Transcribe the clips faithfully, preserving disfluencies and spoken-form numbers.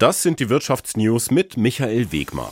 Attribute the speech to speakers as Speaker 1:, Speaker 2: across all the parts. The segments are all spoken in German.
Speaker 1: Das sind die Wirtschaftsnews mit Michael Wegmar.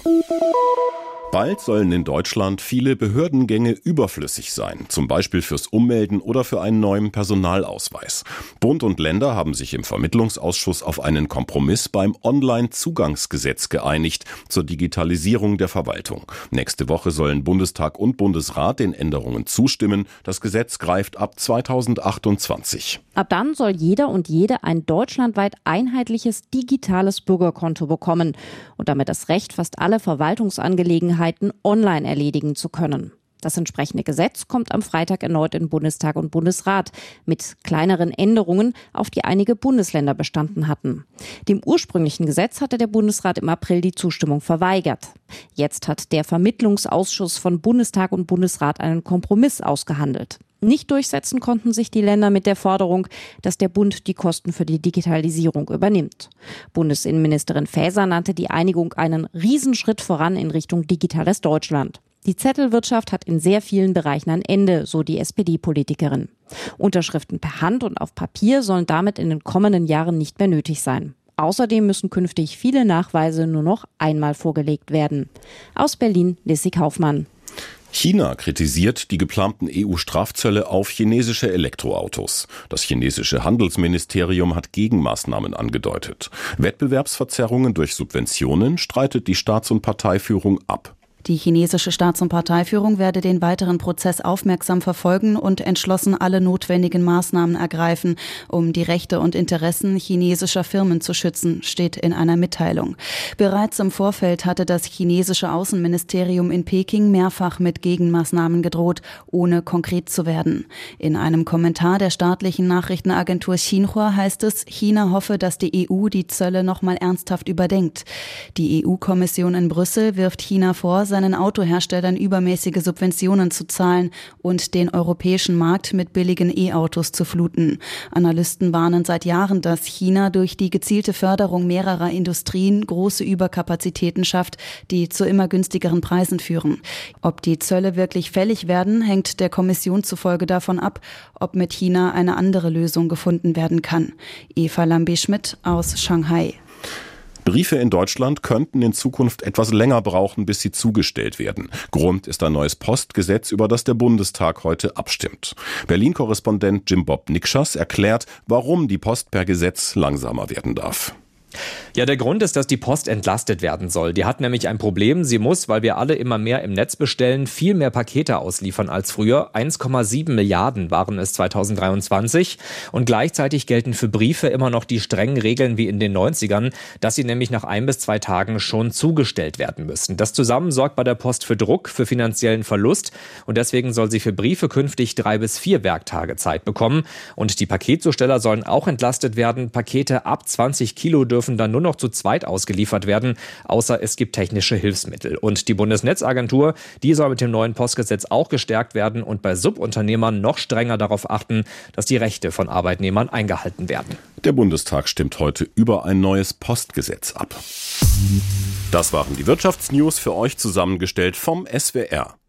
Speaker 1: Bald sollen in Deutschland viele Behördengänge überflüssig sein, zum Beispiel fürs Ummelden oder für einen neuen Personalausweis. Bund und Länder haben sich im Vermittlungsausschuss auf einen Kompromiss beim Onlinezugangsgesetz geeinigt zur Digitalisierung der Verwaltung. Nächste Woche sollen Bundestag und Bundesrat den Änderungen zustimmen. Das Gesetz greift ab zweitausendachtundzwanzig.
Speaker 2: Ab dann soll jeder und jede ein deutschlandweit einheitliches digitales Bürgerkonto bekommen und damit das Recht, fast alle Verwaltungsangelegenheiten online erledigen zu können. Das entsprechende Gesetz kommt am Freitag erneut in Bundestag und Bundesrat mit kleineren Änderungen, auf die einige Bundesländer bestanden hatten. Dem ursprünglichen Gesetz hatte der Bundesrat im April die Zustimmung verweigert. Jetzt hat der Vermittlungsausschuss von Bundestag und Bundesrat einen Kompromiss ausgehandelt. Nicht durchsetzen konnten sich die Länder mit der Forderung, dass der Bund die Kosten für die Digitalisierung übernimmt. Bundesinnenministerin Faeser nannte die Einigung einen Riesenschritt voran in Richtung digitales Deutschland. Die Zettelwirtschaft hat in sehr vielen Bereichen ein Ende, so die S P D-Politikerin. Unterschriften per Hand und auf Papier sollen damit in den kommenden Jahren nicht mehr nötig sein. Außerdem müssen künftig viele Nachweise nur noch einmal vorgelegt werden. Aus Berlin, Lissy Kaufmann.
Speaker 1: China kritisiert die geplanten E U-Strafzölle auf chinesische Elektroautos. Das chinesische Handelsministerium hat Gegenmaßnahmen angedeutet. Wettbewerbsverzerrungen durch Subventionen streitet die Staats- und Parteiführung ab.
Speaker 3: Die chinesische Staats- und Parteiführung werde den weiteren Prozess aufmerksam verfolgen und entschlossen alle notwendigen Maßnahmen ergreifen, um die Rechte und Interessen chinesischer Firmen zu schützen, steht in einer Mitteilung. Bereits im Vorfeld hatte das chinesische Außenministerium in Peking mehrfach mit Gegenmaßnahmen gedroht, ohne konkret zu werden. In einem Kommentar der staatlichen Nachrichtenagentur Xinhua heißt es, China hoffe, dass die E U die Zölle nochmal ernsthaft überdenkt. Die E U-Kommission in Brüssel wirft China vor, seinen Autoherstellern übermäßige Subventionen zu zahlen und den europäischen Markt mit billigen E-Autos zu fluten. Analysten warnen seit Jahren, dass China durch die gezielte Förderung mehrerer Industrien große Überkapazitäten schafft, die zu immer günstigeren Preisen führen. Ob die Zölle wirklich fällig werden, hängt der Kommission zufolge davon ab, ob mit China eine andere Lösung gefunden werden kann. Eva Lambe-Schmidt aus Shanghai.
Speaker 1: Briefe in Deutschland könnten in Zukunft etwas länger brauchen, bis sie zugestellt werden. Grund ist ein neues Postgesetz, über das der Bundestag heute abstimmt. Berlin-Korrespondent Jim Bob Nikschas erklärt, warum die Post per Gesetz langsamer werden darf.
Speaker 4: Ja, der Grund ist, dass die Post entlastet werden soll. Die hat nämlich ein Problem. Sie muss, weil wir alle immer mehr im Netz bestellen, viel mehr Pakete ausliefern als früher. eins Komma sieben Milliarden waren es zweitausenddreiundzwanzig. Und gleichzeitig gelten für Briefe immer noch die strengen Regeln wie in den neunzigern, dass sie nämlich nach ein bis zwei Tagen schon zugestellt werden müssen. Das zusammen sorgt bei der Post für Druck, für finanziellen Verlust. Und deswegen soll sie für Briefe künftig drei bis vier Werktage Zeit bekommen. Und die Paketzusteller sollen auch entlastet werden. Pakete ab zwanzig Kilo dürfen dann nur noch zu zweit ausgeliefert werden, außer es gibt technische Hilfsmittel. Und die Bundesnetzagentur, die soll mit dem neuen Postgesetz auch gestärkt werden und bei Subunternehmern noch strenger darauf achten, dass die Rechte von Arbeitnehmern eingehalten werden.
Speaker 1: Der Bundestag stimmt heute über ein neues Postgesetz ab. Das waren die Wirtschaftsnews für euch zusammengestellt vom S W R.